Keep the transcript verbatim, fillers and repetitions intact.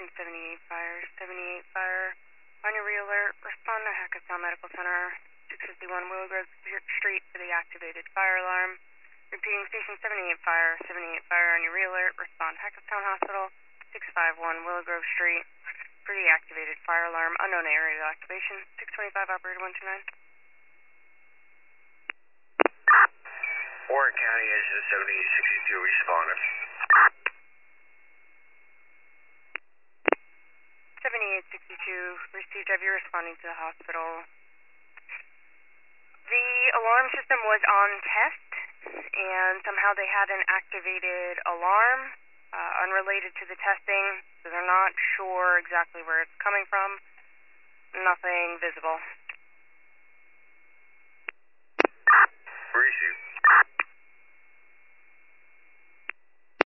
Station seventy-eight Fire, seventy-eight Fire. On your re-alert, respond to Hackettstown Medical Center, six fifty-one Willow Grove Street for the activated fire alarm. Repeating, Station seventy-eight Fire, seventy-eight Fire. On your re-alert, respond to Hackettstown Hospital, six fifty-one Willow Grove Street for the activated fire alarm. Unknown area of activation, six twenty-five Operator one two nine. Warren County, engine seventy-eight sixty-two, responded. seventy-eight sixty-two, received. Have you responding to the hospital? The alarm system was on test, and somehow they had an activated alarm uh, unrelated to the testing, so they're not sure exactly where it's coming from. Nothing visible. Received.